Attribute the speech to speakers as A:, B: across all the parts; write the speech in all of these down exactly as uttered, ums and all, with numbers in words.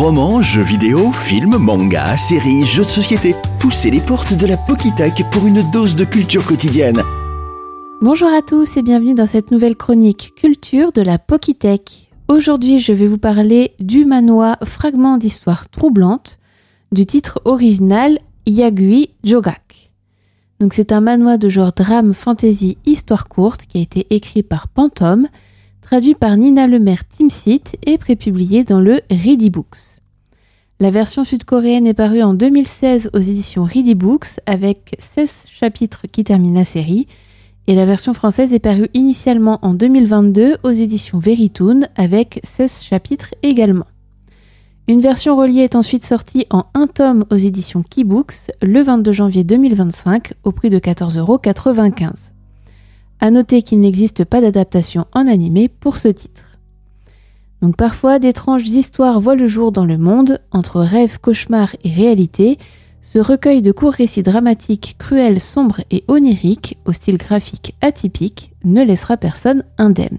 A: Romans, jeux vidéo, films, mangas, séries, jeux de société. Poussez les portes de la Pokitech pour une dose de culture quotidienne.
B: Bonjour à tous et bienvenue dans cette nouvelle chronique culture de la Pokitech. Aujourd'hui, je vais vous parler du manhwa Fragment d'histoire troublante du titre original Yagui Jogak. Donc c'est un manhwa de genre drame fantasy histoire courte qui a été écrit par Pantome, traduit par Nina Lemaire Timsit et prépublié dans le Ready Books. La version sud-coréenne est parue en deux mille seize aux éditions Ready Books avec seize chapitres qui terminent la série, et la version française est parue initialement en deux mille vingt-deux aux éditions Veritoon avec seize chapitres également. Une version reliée est ensuite sortie en un tome aux éditions Kibooks le vingt-deux janvier deux mille vingt-cinq au prix de quatorze euros quatre-vingt-quinze. À noter qu'il n'existe pas d'adaptation en animé pour ce titre. Donc parfois, d'étranges histoires voient le jour dans le monde, entre rêve, cauchemar et réalité. Ce recueil de courts récits dramatiques, cruels, sombres et oniriques, au style graphique atypique, ne laissera personne indemne.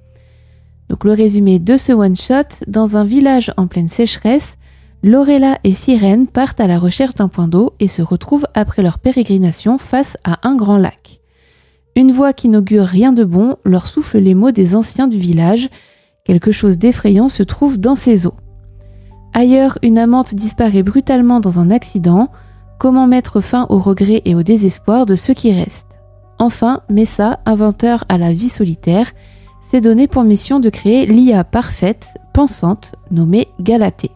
B: Donc le résumé de ce one-shot, dans un village en pleine sécheresse, Lorella et Sirène partent à la recherche d'un point d'eau et se retrouvent après leur pérégrination face à un grand lac. Une voix qui n'augure rien de bon leur souffle les mots des anciens du village. Quelque chose d'effrayant se trouve dans ces eaux. Ailleurs, une amante disparaît brutalement dans un accident. Comment mettre fin au regret et au désespoir de ceux qui restent ? Enfin, Messa, inventeur à la vie solitaire, s'est donné pour mission de créer l'I A parfaite, pensante, nommée Galatée.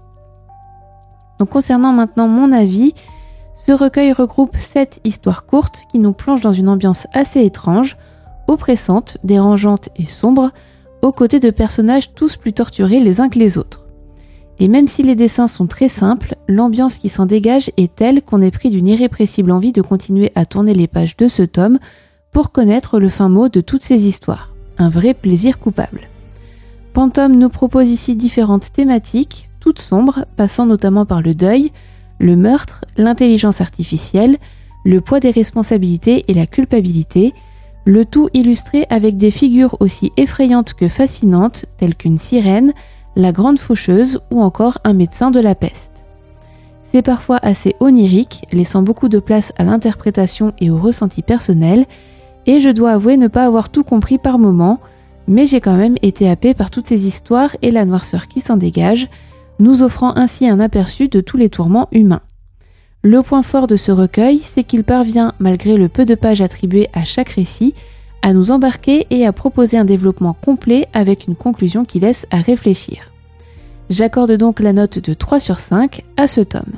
B: Donc concernant maintenant mon avis, ce recueil regroupe sept histoires courtes qui nous plongent dans une ambiance assez étrange, oppressante, dérangeante et sombre, aux côtés de personnages tous plus torturés les uns que les autres. Et même si les dessins sont très simples, l'ambiance qui s'en dégage est telle qu'on est pris d'une irrépressible envie de continuer à tourner les pages de ce tome pour connaître le fin mot de toutes ces histoires. Un vrai plaisir coupable. Pantome nous propose ici différentes thématiques, toutes sombres, passant notamment par le deuil, le meurtre, l'intelligence artificielle, le poids des responsabilités et la culpabilité, le tout illustré avec des figures aussi effrayantes que fascinantes, telles qu'une sirène, la grande faucheuse ou encore un médecin de la peste. C'est parfois assez onirique, laissant beaucoup de place à l'interprétation et au ressenti personnel, et je dois avouer ne pas avoir tout compris par moments, mais j'ai quand même été happée par toutes ces histoires et la noirceur qui s'en dégage, nous offrant ainsi un aperçu de tous les tourments humains. Le point fort de ce recueil, c'est qu'il parvient, malgré le peu de pages attribuées à chaque récit, à nous embarquer et à proposer un développement complet avec une conclusion qui laisse à réfléchir. J'accorde donc la note de trois sur cinq à ce tome.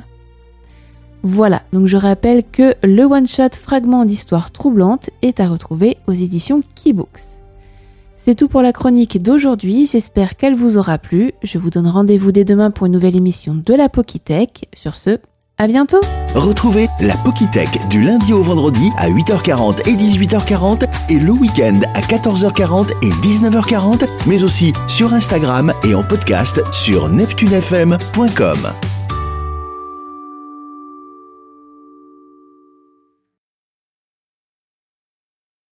B: Voilà, donc je rappelle que le one-shot Fragment d'histoire troublante est à retrouver aux éditions Kibooks. C'est tout pour la chronique d'aujourd'hui, j'espère qu'elle vous aura plu. Je vous donne rendez-vous dès demain pour une nouvelle émission de la Pokitech. Sur ce, à bientôt.
A: Retrouvez la Pokitech du lundi au vendredi à huit heures quarante et dix-huit heures quarante et le week-end à quatorze heures quarante et dix-neuf heures quarante, mais aussi sur Instagram et en podcast sur neptune f m point com.